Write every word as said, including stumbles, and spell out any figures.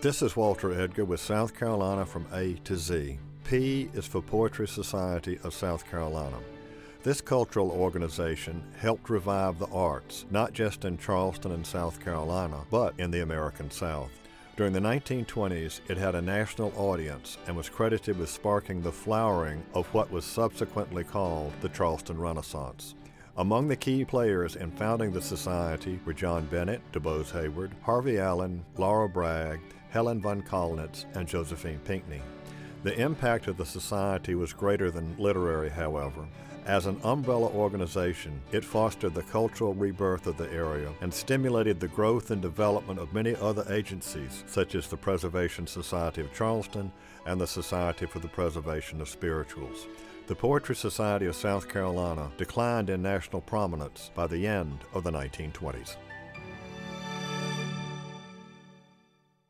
This is Walter Edgar with South Carolina from A to Z. P is for Poetry Society of South Carolina. This cultural organization helped revive the arts, not just in Charleston and South Carolina, but in the American South. During the nineteen twenties, it had a national audience and was credited with sparking the flowering of what was subsequently called the Charleston Renaissance. Among the key players in founding the society were John Bennett, DuBose Hayward, Harvey Allen, Laura Bragg, Helen von Collnitz, and Josephine Pinckney. The impact of the society was greater than literary, however. As an umbrella organization, it fostered the cultural rebirth of the area and stimulated the growth and development of many other agencies, such as the Preservation Society of Charleston and the Society for the Preservation of Spirituals. The Poetry Society of South Carolina declined in national prominence by the end of the nineteen twenties.